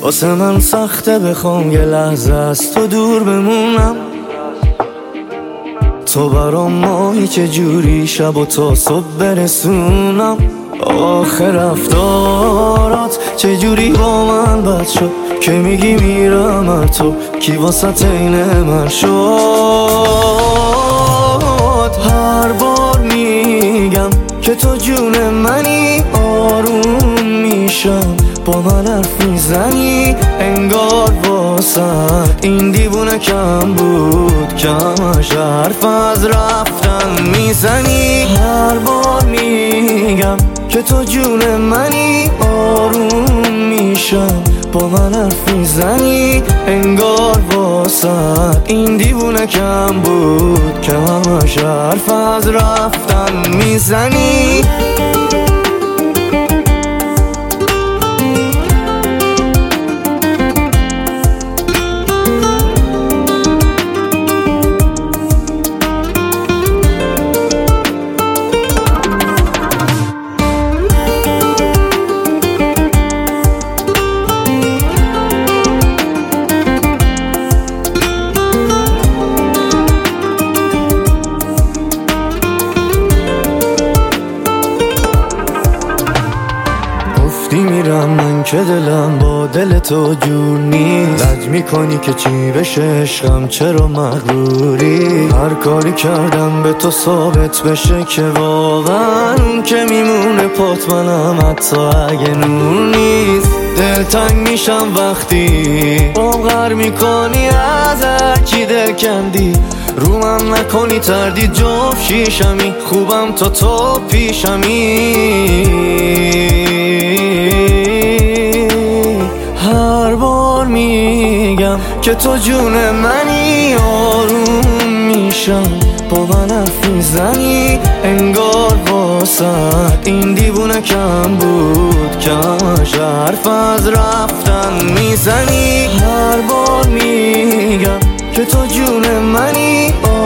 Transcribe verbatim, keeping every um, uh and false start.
واسه من سخته بخوام یه لحظه از تو دور بمونم. تو برام ماهی چجوری شب و تا صبح برسونم. آخر رفتارات چجوری با من بد شد که میگی میرم از تو کی واسه عین من شد. هر بار میگم که تو جون منی، آروم میشم با من حرف میزنی، انگار واسم این دیوونه کم بود که همش حرف از رفتن میزنی. هر بار میگم که تو جون منی، آروم میشم با من حرف میزنی، انگار واسم این دیوونه کم بود که همش حرف از رفتن میزنی. گفتی میرم من که دلم با دل تو جور نیست، لج میکنی که چی بشه عشقم چرا مغروری. هر کاری کردم به تو ثابت بشه که واقعا اون که میمونه پات منم حتی اگه نور نیست. دلتنگ میشم وقتی باور میکنی از هر کی دل کندی، رو من نکنی تردید جفت شیشمی، خوبم تا تو پیشمی. هر بار میگم که تو جون منی، آروم میشم با من حرف میزنی، انگار واسه این دیوونه کم بود که همش حرف از رفتن میزنی. هر بار میگم که تو جون منی،